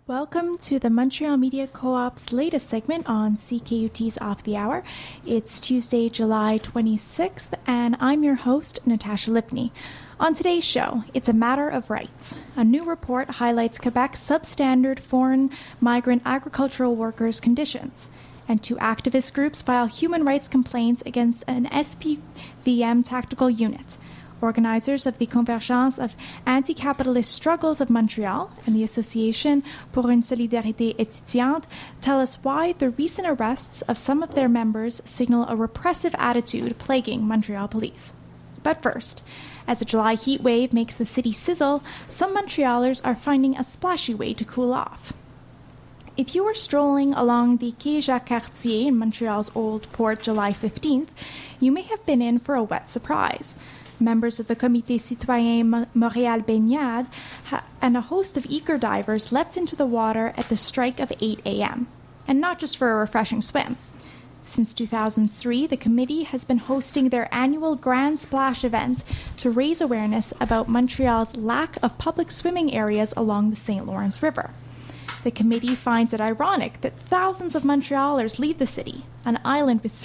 Welcome to the Montreal Media Co-op's latest segment on CKUT's Off the Hour. It's Tuesday, July 26th, and I'm your host, Natasha Lipney. On today's show, it's a matter of rights. A new report highlights Quebec's substandard foreign migrant agricultural workers' conditions. And two activist groups file human rights complaints against an SPVM tactical unit. Organizers of the Convergence of Anti-Capitalist Struggles of Montreal and the Association pour une Solidarité Étudiante tell us why the recent arrests of some of their members signal a repressive attitude plaguing Montreal police. But first, as a July heat wave makes the city sizzle, some Montrealers are finding a splashy way to cool off. If you were strolling along the Quai Jacques-Cartier in Montreal's Old Port July 15th, you may have been in for a wet surprise. Members of the Comité Citoyen Montréal Baignade and a host of eager divers leapt into the water at the strike of 8 a.m., and not just for a refreshing swim. Since 2003, the committee has been hosting their annual Grand Splash event to raise awareness about Montreal's lack of public swimming areas along the St. Lawrence River. The committee finds it ironic that thousands of Montrealers leave the city, an island with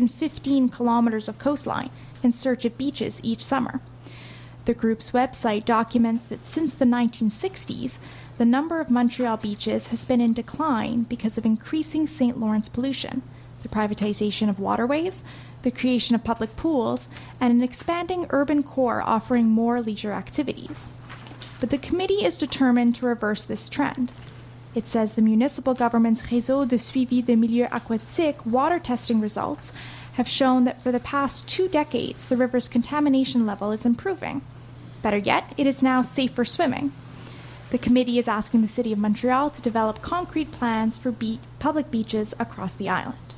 315 kilometers of coastline, in search of beaches each summer. The group's website documents that since the 1960s, the number of Montreal beaches has been in decline because of increasing St. Lawrence pollution, the privatization of waterways, the creation of public pools, and an expanding urban core offering more leisure activities. But the committee is determined to reverse this trend. It says the municipal government's Réseau de suivi des milieux aquatiques water testing results have shown that for the past 2 decades, the river's contamination level is improving. Better yet, it is now safe for swimming. The committee is asking the City of Montreal to develop concrete plans for public beaches across the island.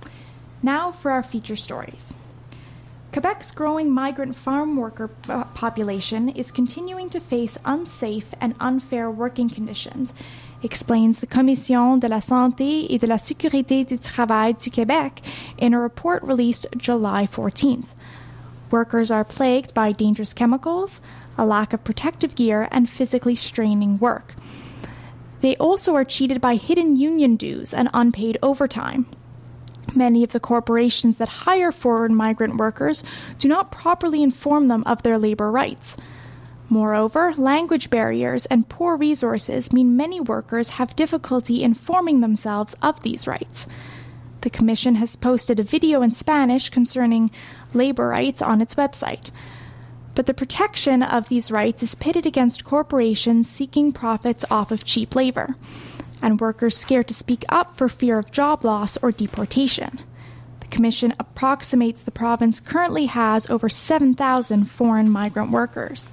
Now for our feature stories. Quebec's growing migrant farm worker population is continuing to face unsafe and unfair working conditions, explains the Commission de la Santé et de la Sécurité du Travail du Québec in a report released July 14th. Workers are plagued by dangerous chemicals, a lack of protective gear, and physically straining work. They also are cheated by hidden union dues and unpaid overtime. Many of the corporations that hire foreign migrant workers do not properly inform them of their labor rights. Moreover, language barriers and poor resources mean many workers have difficulty informing themselves of these rights. The Commission has posted a video in Spanish concerning labor rights on its website. But the protection of these rights is pitted against corporations seeking profits off of cheap labor, and workers scared to speak up for fear of job loss or deportation. The Commission approximates the province currently has over 7,000 foreign migrant workers.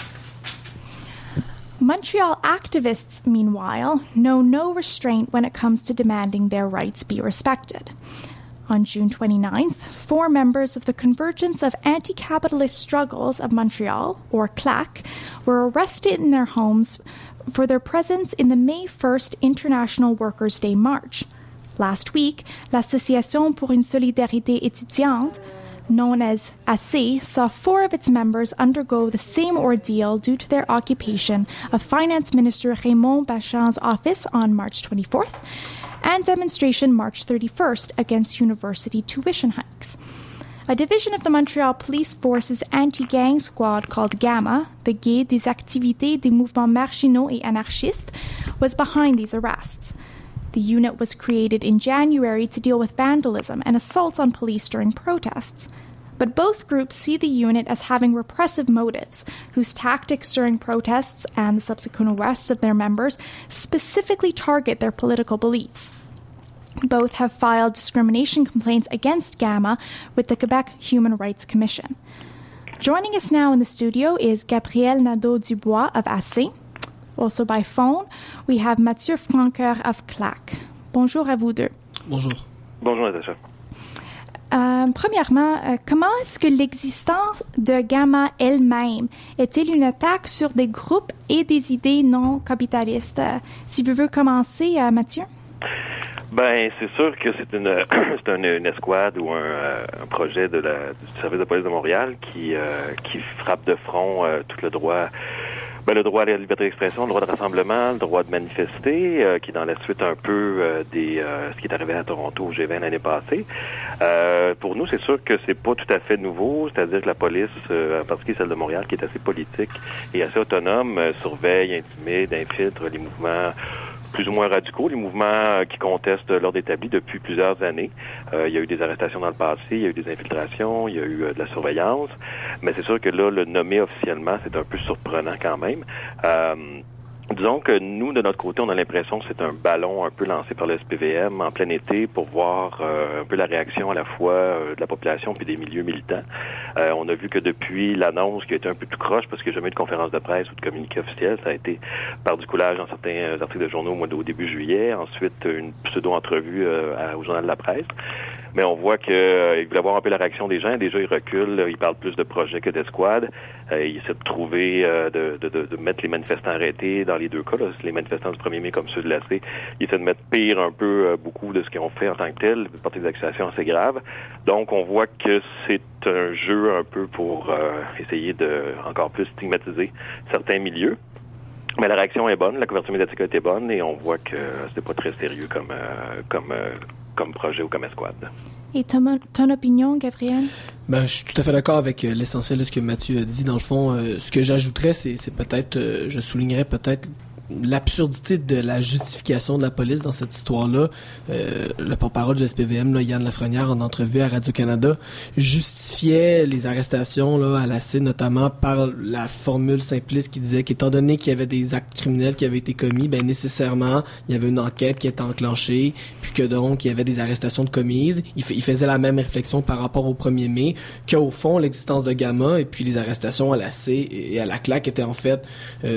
Montreal activists, meanwhile, know no restraint when it comes to demanding their rights be respected. On June 29th, 4 members of the Convergence of Anti-Capitalist Struggles of Montreal, or CLAC, were arrested in their homes for their presence in the May 1st International Workers' Day March. Last week, l'Association pour une Solidarité Étudiante, known as AC, saw 4 of its members undergo the same ordeal due to their occupation of Finance Minister Raymond Bachand's office on March 24th, and demonstration March 31st against university tuition hikes. A division of the Montreal Police Force's anti-gang squad called GAMA, the Guide des Activités des Mouvements Marginaux et Anarchistes, was behind these arrests. The unit was created in January to deal with vandalism and assaults on police during protests. But both groups see the unit as having repressive motives, whose tactics during protests and the subsequent arrests of their members specifically target their political beliefs. Both have filed discrimination complaints against GAMA with the Quebec Human Rights Commission. Joining us now in the studio is Gabrielle Nadeau-Dubois of AC. Also by phone, we have Mathieu Francoeur of CLAC. Bonjour à vous deux. Bonjour. Bonjour, Natacha. Premièrement, comment est-ce que l'existence de GAMA elle-même est-elle une attaque sur des groupes et des idées non capitalistes? Si vous voulez commencer, Mathieu? Ben, c'est sûr que c'est une escouade ou un projet du service de police de Montréal qui frappe de front tout le droit Le droit à la liberté d'expression, le droit de rassemblement, le droit de manifester, qui est dans la suite un peu ce qui est arrivé à Toronto au G20 l'année passée. Pour nous, c'est sûr que c'est pas tout à fait nouveau, c'est-à-dire que la police, en particulier celle de Montréal, qui est assez politique et assez autonome, surveille, intimide, infiltre les mouvements plus ou moins radicaux, les mouvements qui contestent l'ordre établi depuis plusieurs années. Il y a eu des arrestations dans le passé, il y a eu des infiltrations, il y a eu de la surveillance, mais c'est sûr que là, le nommer officiellement, c'est un peu surprenant quand même. Disons que nous, de notre côté, on a l'impression que c'est un ballon un peu lancé par le SPVM en plein été pour voir un peu la réaction à la fois de la population puis des milieux militants. On a vu que depuis l'annonce qui a été un peu tout croche parce qu'il n'y a jamais eu de conférence de presse ou de communiqué officiel, ça a été par du coulage dans certains articles de journaux au début juillet, ensuite une pseudo-entrevue au Journal de la Presse. Mais on voit qu'il voulait avoir un peu la réaction des gens. Déjà, il recule, il parle plus de projets que d'escouade. Il essaie de trouver, de mettre les manifestants arrêtés dans les deux cas, là, les manifestants du 1er mai comme ceux de l'AC. Il essaie de mettre pire un peu beaucoup de ce qu'ils ont fait en tant que tel, de porter des accusations assez graves. Donc, on voit que c'est un jeu un peu pour essayer de encore plus stigmatiser certains milieux. Mais la réaction est bonne, la couverture médiatique a été bonne et on voit que c'est pas très sérieux comme projet ou comme escouade. Et ton opinion, Gabriel? Je suis tout à fait d'accord avec l'essentiel de ce que Mathieu a dit. Dans le fond, ce que j'ajouterais, c'est peut-être, je soulignerais peut-être l'absurdité de la justification de la police dans cette histoire-là. Le porte-parole du SPVM, là, Yann Lafrenière, en entrevue à Radio-Canada, justifiait les arrestations là, à l'AC, notamment par la formule simpliste qui disait qu'étant donné qu'il y avait des actes criminels qui avaient été commis, nécessairement, il y avait une enquête qui était enclenchée, puis que donc, il y avait des arrestations de commises. Il faisait la même réflexion par rapport au 1er mai, qu'au fond, l'existence de Gamma et puis les arrestations à l'AC et à la CLAQ étaient en fait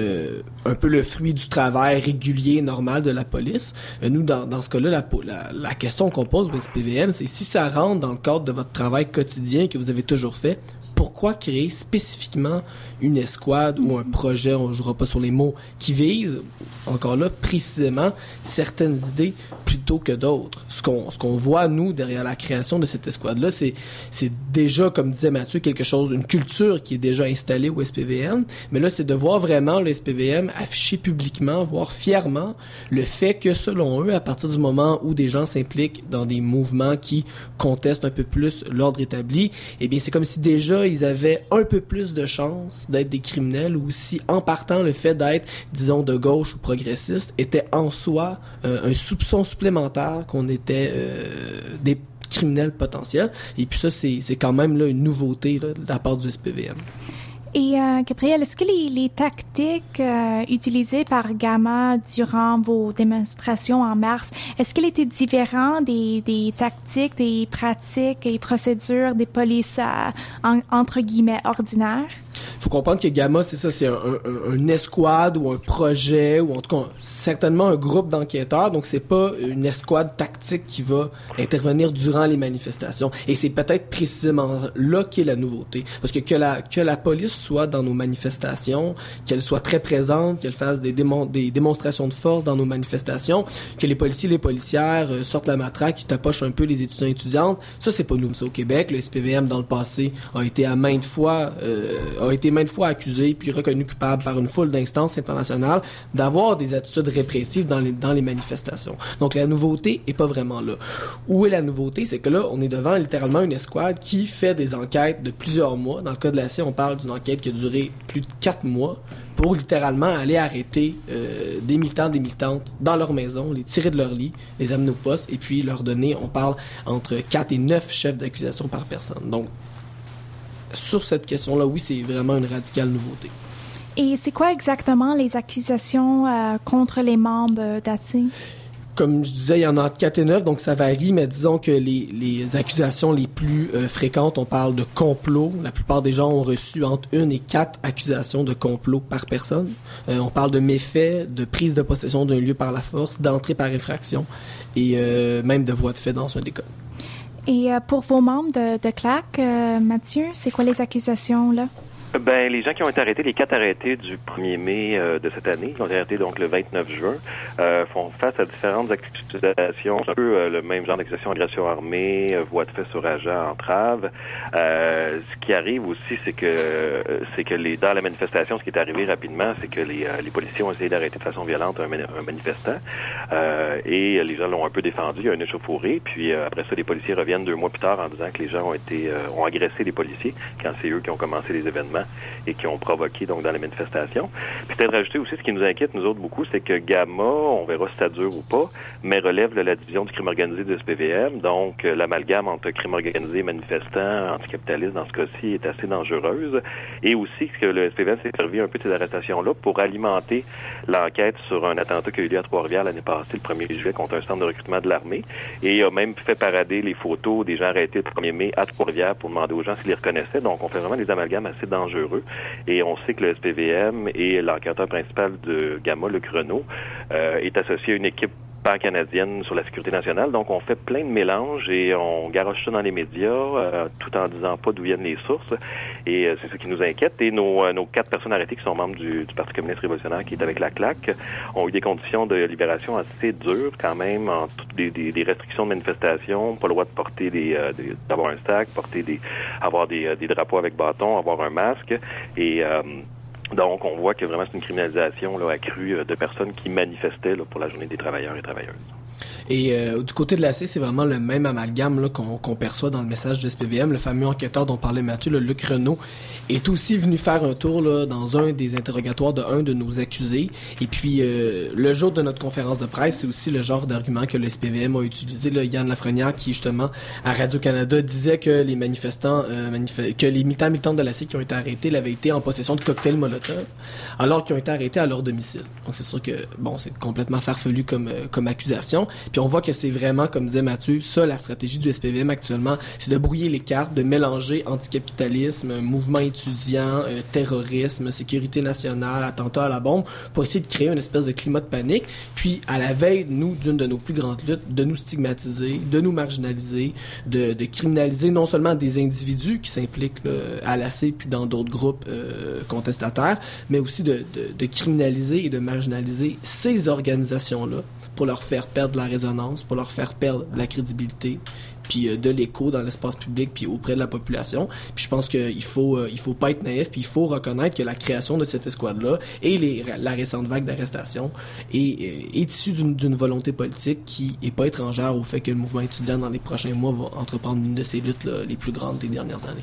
un peu le fruit du travail régulier, normal de la police. Nous, dans ce cas-là, la question qu'on pose au SPVM, c'est si ça rentre dans le cadre de votre travail quotidien que vous avez toujours fait, pourquoi créer spécifiquement une escouade ou un projet, on ne jouera pas sur les mots, qui vise, encore là, précisément certaines idées plutôt que d'autres. Ce qu'on voit, nous, derrière la création de cette escouade-là, c'est déjà, comme disait Mathieu, quelque chose, une culture qui est déjà installée au SPVM, mais là, c'est de voir vraiment le SPVM afficher publiquement, voire fièrement, le fait que, selon eux, à partir du moment où des gens s'impliquent dans des mouvements qui contestent un peu plus l'ordre établi, eh bien, c'est comme si déjà ils avaient un peu plus de chances d'être des criminels, ou si en partant le fait d'être, disons, de gauche ou progressiste était en soi un soupçon supplémentaire qu'on était des criminels potentiels. Et puis ça, c'est quand même là une nouveauté là, de la part du SPVM. Et Gabriel, est-ce que les tactiques utilisées par Gamma durant vos démonstrations en mars, est-ce qu'elles étaient différentes des tactiques, des pratiques et procédures des polices entre guillemets ordinaires? Il faut comprendre que Gamma, c'est ça, c'est un escouade ou un projet, ou en tout cas certainement un groupe d'enquêteurs, donc c'est pas une escouade tactique qui va intervenir durant les manifestations. Et c'est peut-être précisément là qu'est la nouveauté. Parce que la police soit dans nos manifestations, qu'elle soit très présente, qu'elle fasse des démonstrations de force dans nos manifestations, que les policiers et les policières sortent la matraque, qui tapochent un peu les étudiants et étudiantes, ça c'est pas nous, c'est au Québec. Le SPVM dans le passé a été maintes fois accusé puis reconnu coupable par une foule d'instances internationales d'avoir des attitudes répressives dans les manifestations. Donc la nouveauté est pas vraiment là. Où est la nouveauté? C'est que là, on est devant littéralement une escouade qui fait des enquêtes de plusieurs mois. Dans le cas de l'AC, on parle d'une enquête qui a duré plus de 4 mois pour littéralement aller arrêter des militants, des militantes dans leur maison, les tirer de leur lit, les amener au poste et puis leur donner, on parle, entre 4 et 9 chefs d'accusation par personne. Donc, sur cette question-là, oui, c'est vraiment une radicale nouveauté. Et c'est quoi exactement les accusations contre les membres d'AC? Comme je disais, il y en a entre 4 et 9, donc ça varie, mais disons que les accusations les plus fréquentes, on parle de complot. La plupart des gens ont reçu entre 1 et 4 accusations de complot par personne. On parle de méfaits, de prise de possession d'un lieu par la force, d'entrée par effraction et même de voies de fait dans un des cas. Et pour vos membres de CLAQ, Mathieu, c'est quoi les accusations là? Ben, les gens qui ont été arrêtés, les 4 arrêtés du 1er mai de cette année, qui ont été arrêtés donc le 29 juin, font face à différentes accusations, un peu le même genre d'accusation, agression armée, voie de fait sur agent, entrave. Ce qui arrive aussi, c'est que dans la manifestation, ce qui est arrivé rapidement, c'est que les policiers ont essayé d'arrêter de façon violente un manifestant, et les gens l'ont un peu défendu, il y a un échauffourée, puis après ça, les policiers reviennent 2 mois plus tard en disant que les gens ont agressé les policiers quand c'est eux qui ont commencé les événements et qui ont provoqué donc dans les manifestations. Puis peut-être rajouter aussi ce qui nous inquiète nous autres beaucoup, c'est que Gamma, on verra si ça dure ou pas, mais relève la division du crime organisé du SPVM, donc l'amalgame entre crime organisé, manifestant, anticapitaliste dans ce cas-ci est assez dangereuse, et aussi que le SPVM s'est servi un peu de ces arrestations-là pour alimenter l'enquête sur un attentat qui a eu lieu à Trois-Rivières l'année passée, le 1er juillet, contre un centre de recrutement de l'armée, et a même fait parader les photos des gens arrêtés le 1er mai à Trois-Rivières pour demander aux gens s'ils les reconnaissaient, donc on fait vraiment des amalgames assez dangereux. Et on sait que le SPVM et l'enquêteur principal de Gamma, Luc Renaud, est associé à une équipe pan-canadienne sur la sécurité nationale. Donc, on fait plein de mélanges et on garoche ça dans les médias tout en disant pas d'où viennent les sources. Et c'est ce qui nous inquiète. Et nos 4 personnes arrêtées qui sont membres du Parti communiste révolutionnaire qui est avec la CLAQ ont eu des conditions de libération assez dures quand même, en toutes des restrictions de manifestation, pas le droit de porter d'avoir un sac, avoir des drapeaux avec bâton, avoir un masque. Et donc, on voit que vraiment c'est une criminalisation accrue de personnes qui manifestaient pour la journée des travailleurs et travailleuses. Et du côté de l'AC, c'est vraiment le même amalgame qu'on perçoit dans le message de SPVM. Le fameux enquêteur dont parlait Mathieu, le Luc Renaud, est aussi venu faire un tour dans un des interrogatoires de un de nos accusés. Et puis, le jour de notre conférence de presse, c'est aussi le genre d'argument que le SPVM a utilisé. Yann Lafrenière, qui justement, à Radio-Canada, disait que les manifestants, que les militants de l'AC qui ont été arrêtés avaient été en possession de cocktails Molotov, alors qu'ils ont été arrêtés à leur domicile. Donc, c'est sûr que, c'est complètement farfelu comme accusation. Puis on voit que c'est vraiment, comme disait Mathieu, ça la stratégie du SPVM actuellement, c'est de brouiller les cartes, de mélanger anticapitalisme, mouvement étudiant, terrorisme, sécurité nationale, attentat à la bombe, pour essayer de créer une espèce de climat de panique. Puis à la veille, d'une de nos plus grandes luttes, de nous stigmatiser, de nous marginaliser, de criminaliser non seulement des individus qui s'impliquent à l'AC puis dans d'autres groupes contestataires, mais aussi de criminaliser et de marginaliser ces organisations-là pour leur faire perdre la résonance, pour leur faire perdre de la crédibilité, puis de l'écho dans l'espace public, puis auprès de la population. Puis je pense qu'il faut pas être naïf, puis il faut reconnaître que la création de cette escouade-là et la récente vague d'arrestations est issue d'une volonté politique qui est pas étrangère au fait que le mouvement étudiant dans les prochains mois va entreprendre une de ces luttes les plus grandes des dernières années.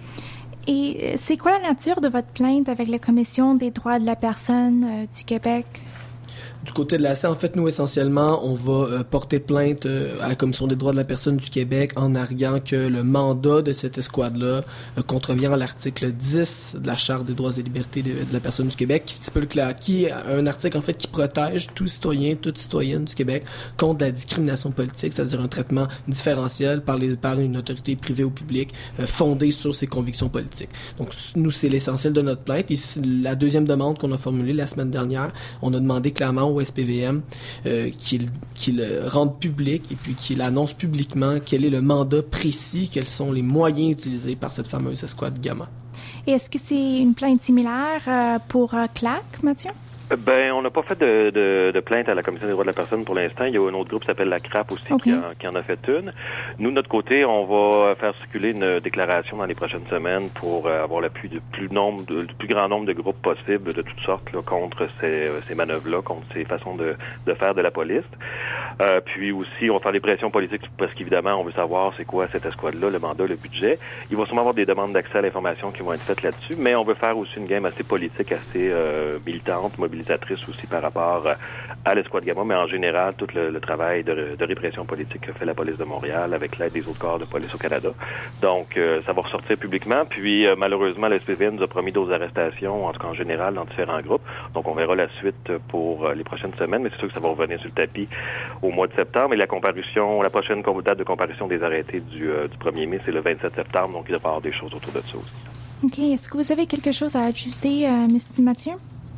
Et c'est quoi la nature de votre plainte avec la Commission des droits de la personne du Québec? Du côté de l'AC, en fait, nous, essentiellement, on va porter plainte à la Commission des droits de la personne du Québec en arguant que le mandat de cette escouade-là contrevient à l'article 10 de la Charte des droits et libertés de la personne du Québec, qui stipule qui est un article, en fait, qui protège tout citoyen, toute citoyenne du Québec contre la discrimination politique, c'est-à-dire un traitement différentiel par une autorité privée ou publique fondée sur ses convictions politiques. Donc, nous, c'est l'essentiel de notre plainte. Et la deuxième demande qu'on a formulée la semaine dernière, on a demandé clairement au SPVM qu'il rende public et puis qu'il annonce publiquement quel est le mandat précis, quels sont les moyens utilisés par cette fameuse escouade Gamma. Et est-ce que c'est une plainte similaire pour CLAQ, Mathieu? Ben, on n'a pas fait de plainte à la Commission des droits de la personne pour l'instant. Il y a un autre groupe qui s'appelle la CRAP aussi qui en a fait une. Nous, de notre côté, on va faire circuler une déclaration dans les prochaines semaines pour avoir le plus grand nombre de groupes possibles de toutes sortes contre ces manœuvres-là, contre ces façons de faire de la police. Puis aussi, on va faire des pressions politiques parce qu'évidemment, on veut savoir c'est quoi cette escouade-là, le mandat, le budget. Il va sûrement avoir des demandes d'accès à l'information qui vont être faites là-dessus, mais on veut faire aussi une game assez politique, assez militante, mobilisatrice aussi par rapport à l'escouade Gamma, mais en général, tout le travail de répression politique que fait la police de Montréal avec l'aide des autres corps de police au Canada. Donc, ça va ressortir publiquement. Puis, malheureusement, le SPVM nous a promis d'autres arrestations, en tout cas en général, dans différents groupes. Donc, on verra la suite pour les prochaines semaines, mais c'est sûr que ça va revenir sur le tapis au mois de septembre. Et la prochaine date de comparution des arrêtés du 1er mai, c'est le 27 septembre. Donc, il va y avoir des choses autour de ça aussi. OK. Est-ce que vous avez quelque chose à ajouter, Mathieu?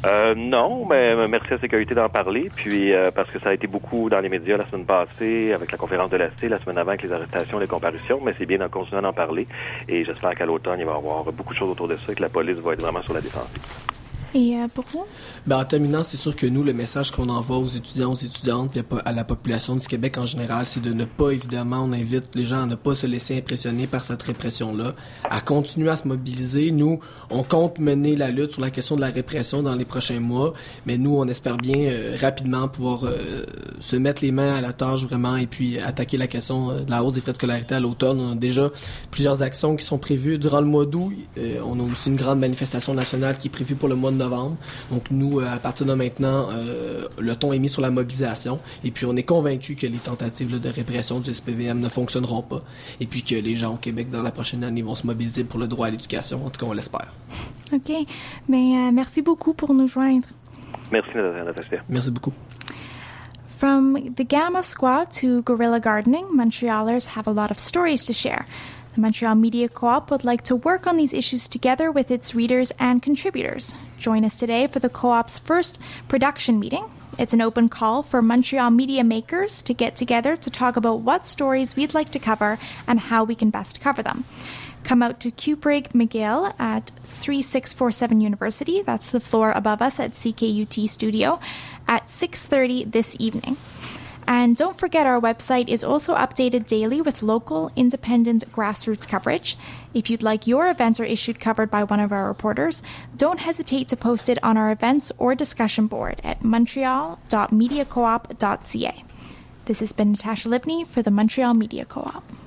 Non, mais merci à Sécurité d'en parler, puis parce que ça a été beaucoup dans les médias la semaine passée, avec la conférence de l'AST, la semaine avant avec les arrestations, les comparutions, mais c'est bien d'en continuer d'en parler, et j'espère qu'à l'automne, il va y avoir beaucoup de choses autour de ça, et que la police va être vraiment sur la défensive. Et pour vous? Ben, en terminant, c'est sûr que nous, le message qu'on envoie aux étudiants, aux étudiantes, puis à la population du Québec en général, c'est de ne pas, évidemment, on invite les gens à ne pas se laisser impressionner par cette répression-là, à continuer à se mobiliser. Nous, on compte mener la lutte sur la question de la répression dans les prochains mois, mais nous, on espère bien rapidement pouvoir se mettre les mains à la tâche vraiment et puis attaquer la question de la hausse des frais de scolarité à l'automne. On a déjà plusieurs actions qui sont prévues durant le mois d'août. On a aussi une grande manifestation nationale qui est prévue pour le mois de novembre. Donc nous, à partir de maintenant, le ton est mis sur la mobilisation et puis on est convaincu que les tentatives là, de répression du SPVM ne fonctionneront pas et puis que les gens au Québec dans la prochaine année vont se mobiliser pour le droit à l'éducation. En tout cas, on l'espère. OK. Mais merci beaucoup pour nous joindre. Merci, Natacha. Merci beaucoup. From the Gamma Squad to guerrilla gardening, Montrealers have a lot of stories to share. The Montreal Media Co-op would like to work on these issues together with its readers and contributors. Join us today for the Co-op's first production meeting. It's an open call for Montreal media makers to get together to talk about what stories we'd like to cover and how we can best cover them. Come out to Cuprig McGill at 3647 University, that's the floor above us at CKUT Studio, at 6:30 this evening. And don't forget, our website is also updated daily with local, independent, grassroots coverage. If you'd like your event or issue covered by one of our reporters, don't hesitate to post it on our events or discussion board at montreal.mediacoop.ca. This has been Natasha Lipney for the Montreal Media Co-op.